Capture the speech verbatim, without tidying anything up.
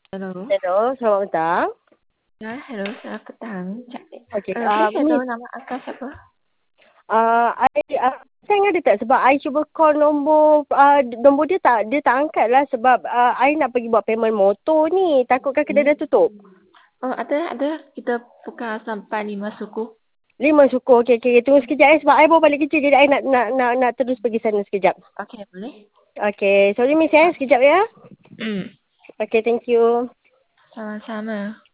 Hello. Hello, selamat petang. Ya, hello, selamat petang. Ca- Okey, Uh, boleh uh, saya tahu Miss, nama akak siapa? uh, I, uh, saya ada tak sebab I cuba call nombor uh, nombor dia tak dia tak angkat lah sebab uh, I nak pergi buat payment motor ni. Takutkan kedai Hmm. dah tutup. Oh, ada, ada. Kita buka sampai lima suku. Lima syukur. Okey, okey. Tunggu sekejap eh sebab I baru balik kerja jadi I nak nak nak, nak terus pergi sana sekejap. Okey, boleh? Okey, sorry Miss eh, sekejap ya. Hmm. Okey, thank you. Sama-sama.